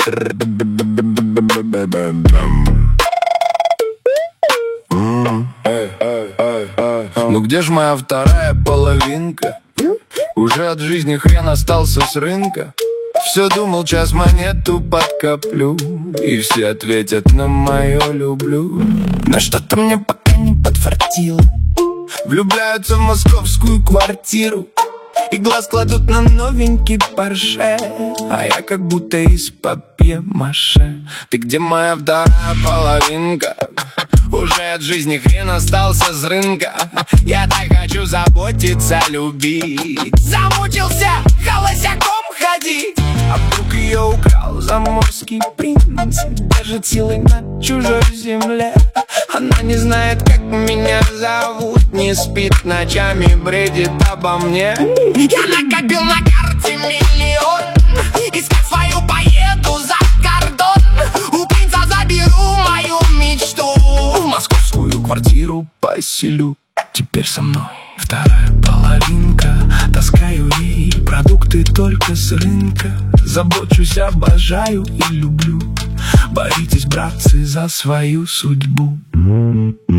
Ну где ж моя вторая половинка? Уже от жизни хрен остался с рынка. Все думал, час монету подкоплю, и все ответят на мое люблю. Но что-то мне пока не подфартило. Влюбляются в московскую квартиру и глаз кладут на новенький Порше, а я как будто из папье-маше. Ты где, моя вторая половинка? Уже от жизни хрен остался с рынка. Я так хочу заботиться, любить. Замучился холостяком ходить. А вдруг ее украл заморский принц? Держит силой на чужой земле. Она не знает, как меня зовут, не спит ночами, бредит обо мне. Я накопил на карте миллион, искать свою поеду за кордон. У принца заберу мою мечту, в московскую квартиру поселю. Теперь со мной вторая половинка. Таскаю ей продукты только с рынка. Забочусь, обожаю и люблю. Боритесь, братцы, за свою судьбу.